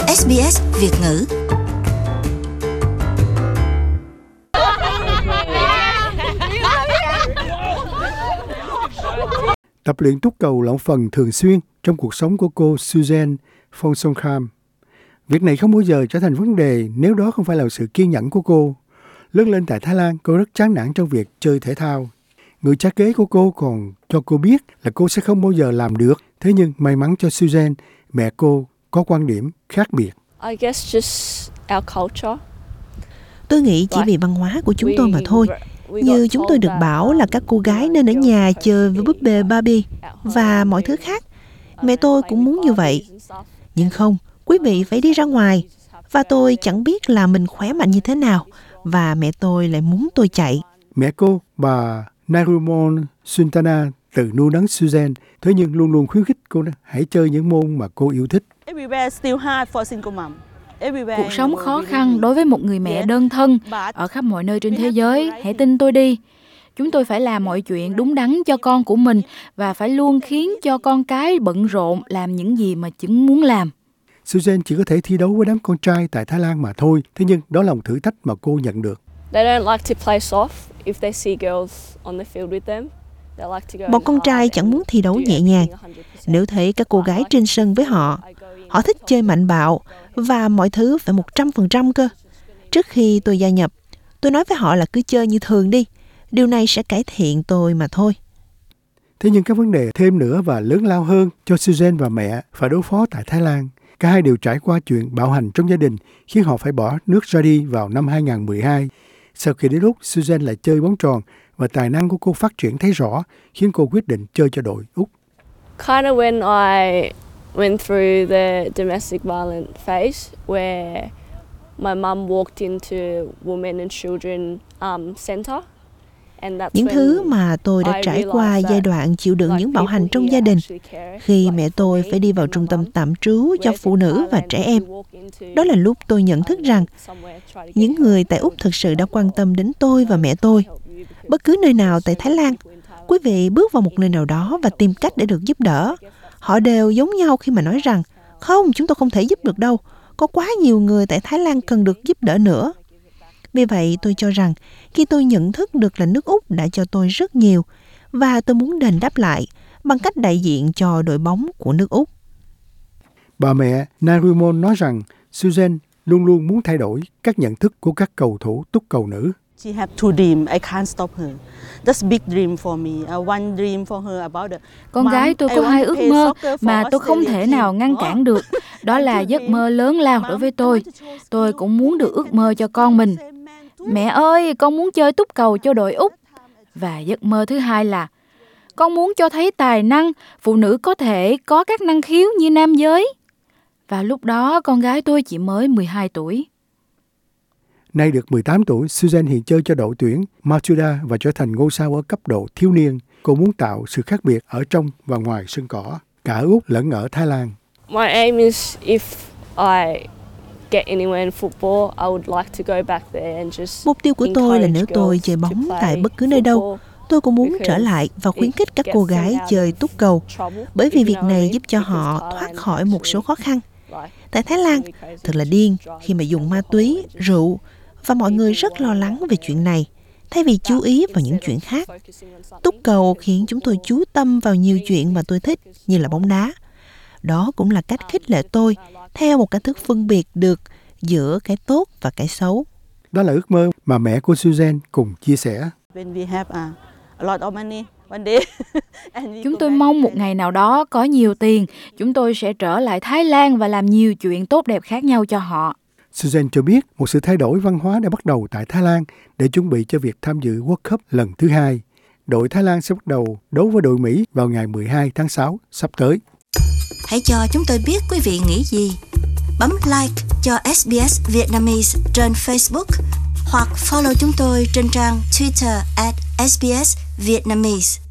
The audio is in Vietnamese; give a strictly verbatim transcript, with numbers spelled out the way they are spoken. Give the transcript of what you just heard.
ét bê ét Việt ngữ. Tập luyện túc cầu là một phần thường xuyên trong cuộc sống của cô Suzanne Phong-Song-Kham. Việc này không bao giờ trở thành vấn đề nếu đó không phải là sự kiên nhẫn của cô. Lớn lên tại Thái Lan, cô rất chán nản trong việc chơi thể thao. Người cha kế của cô còn cho cô biết là cô sẽ không bao giờ làm được. Thế nhưng may mắn cho Suzanne, mẹ cô có quan điểm khác biệt. I guess just our culture. Tôi nghĩ chỉ vì văn hóa của chúng tôi mà thôi. Như chúng tôi được bảo là các cô gái nên ở nhà chơi với búp bê Barbie và mọi thứ khác. Mẹ tôi cũng muốn như vậy. Nhưng không, quý vị phải đi ra ngoài. Và tôi chẳng biết là mình khỏe mạnh như thế nào. Và mẹ tôi lại muốn tôi chạy. Mẹ cô, bà Narumon Suntana, tự nuôi nấng Suzanne, thế nhưng luôn luôn khuyến khích cô hãy chơi những môn mà cô yêu thích. Cuộc sống khó khăn đối với một người mẹ đơn thân ở khắp mọi nơi trên thế giới. Hãy tin tôi đi. Chúng tôi phải làm mọi chuyện đúng đắn cho con của mình và phải luôn khiến cho con cái bận rộn làm những gì mà chúng muốn làm. Suzanne chỉ có thể thi đấu với đám con trai tại Thái Lan mà thôi. Thế nhưng đó là một thử thách mà cô nhận được. Bọn con trai chẳng muốn thi đấu nhẹ nhàng. Nếu thấy các cô gái trên sân với họ, họ thích chơi mạnh bạo và mọi thứ phải một trăm phần trăm cơ. Trước khi tôi gia nhập, tôi nói với họ là cứ chơi như thường đi. Điều này sẽ cải thiện tôi mà thôi. Thế nhưng các vấn đề thêm nữa và lớn lao hơn cho Suzanne và mẹ phải đối phó tại Thái Lan. Cả hai đều trải qua chuyện bạo hành trong gia đình khiến họ phải bỏ nước ra đi vào năm hai không một hai. Sau khi đến lúc Suzanne lại chơi bóng tròn và tài năng của cô phát triển thấy rõ khiến cô quyết định chơi cho đội Úc. Kind of when I went through the domestic violence phase where my mum walked into Women and Children um, Center. Những thứ mà tôi đã trải qua giai đoạn chịu đựng những bạo hành trong gia đình khi mẹ tôi phải đi vào trung tâm tạm trú cho phụ nữ và trẻ em. Đó là lúc tôi nhận thức rằng những người tại Úc thực sự đã quan tâm đến tôi và mẹ tôi. Bất cứ nơi nào tại Thái Lan, quý vị bước vào một nơi nào đó và tìm cách để được giúp đỡ. Họ đều giống nhau khi mà nói rằng không, chúng tôi không thể giúp được đâu. Có quá nhiều người tại Thái Lan cần được giúp đỡ nữa. Vì vậy, tôi cho rằng khi tôi nhận thức được là nước Úc đã cho tôi rất nhiều và tôi muốn đền đáp lại bằng cách đại diện cho đội bóng của nước Úc. Bà mẹ Narumon nói rằng Suzanne luôn luôn muốn thay đổi các nhận thức của các cầu thủ túc cầu nữ. Con gái tôi có hai ước mơ mà tôi không thể nào ngăn cản được. Đó là giấc mơ lớn lao đối với tôi. Tôi cũng muốn được ước mơ cho con mình. Mẹ ơi, con muốn chơi túc cầu cho đội Úc. Và giấc mơ thứ hai là con muốn cho thấy tài năng, phụ nữ có thể có các năng khiếu như nam giới. Và lúc đó con gái tôi chỉ mới mười hai tuổi. Nay được mười tám tuổi, Suzanne hiện chơi cho đội tuyển Matilda và trở thành ngôi sao ở cấp độ thiếu niên. Cô muốn tạo sự khác biệt ở trong và ngoài sân cỏ, cả ở Úc lẫn ở Thái Lan. My aim is if I get anywhere in football, I would like to go back there and just Mục tiêu của tôi là nếu tôi chơi bóng tại bất cứ nơi đâu, tôi cũng muốn trở lại và khuyến khích các cô gái chơi túc cầu, bởi vì việc này giúp cho họ thoát khỏi một số khó khăn. Tại Thái Lan, thật là điên khi mà dùng ma túy, rượu và mọi người rất lo lắng về chuyện này, thay vì chú ý vào những chuyện khác. Túc cầu khiến chúng tôi chú tâm vào nhiều chuyện mà tôi thích, như là bóng đá. Đó cũng là cách khích lệ tôi theo một cách thức phân biệt được giữa cái tốt và cái xấu. Đó là ước mơ mà mẹ của Suzanne cùng chia sẻ. Chúng tôi mong một ngày nào đó có nhiều tiền, chúng tôi sẽ trở lại Thái Lan và làm nhiều chuyện tốt đẹp khác nhau cho họ. Suzanne cho biết một sự thay đổi văn hóa đã bắt đầu tại Thái Lan để chuẩn bị cho việc tham dự World Cup lần thứ hai. Đội Thái Lan sẽ bắt đầu đấu với đội Mỹ vào ngày mười hai tháng sáu sắp tới. Hãy cho chúng tôi biết quý vị nghĩ gì. Bấm like cho ét bê ét Vietnamese trên Facebook hoặc follow chúng tôi trên trang Twitter at ét bê ét Vietnamese.